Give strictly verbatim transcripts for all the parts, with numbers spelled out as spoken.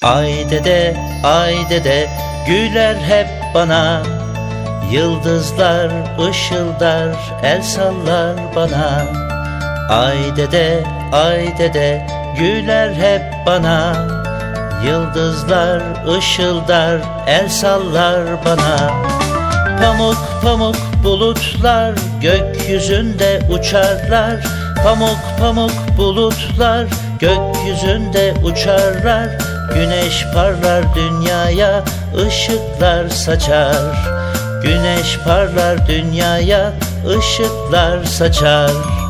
Ay dede, ay dede, güler hep bana. Yıldızlar ışıldar, el sallar bana. Ay dede, ay dede, güler hep bana. Yıldızlar ışıldar, el sallar bana. Pamuk pamuk bulutlar gökyüzünde uçarlar. Pamuk pamuk bulutlar gökyüzünde uçarlar. Güneş parlar dünyaya, ışıklar saçar. Güneş parlar dünyaya, ışıklar saçar.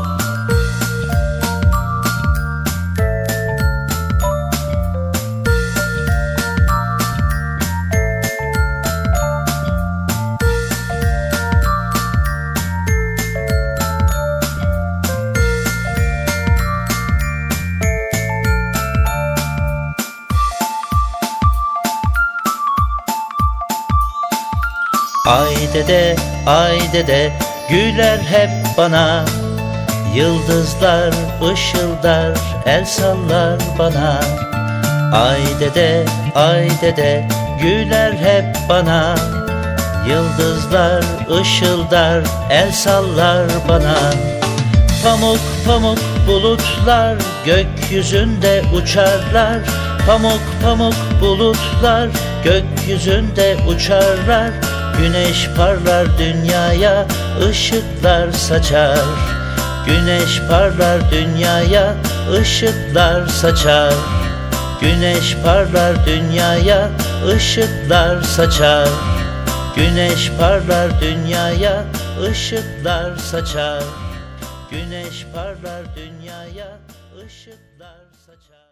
Ay dede, ay dede, güler hep bana. Yıldızlar ışıldar, el sallar bana. Ay dede, ay dede, güler hep bana. Yıldızlar ışıldar, el sallar bana. Pamuk pamuk bulutlar gökyüzünde uçarlar. Pamuk pamuk bulutlar gökyüzünde uçarlar. Güneş parlar dünyaya, ışıklar saçar. Güneş parlar dünyaya, ışıklar saçar. Güneş parlar dünyaya, ışıklar saçar. Güneş parlar dünyaya, ışıklar saçar. Güneş parlar dünyaya, ışıklar saçar.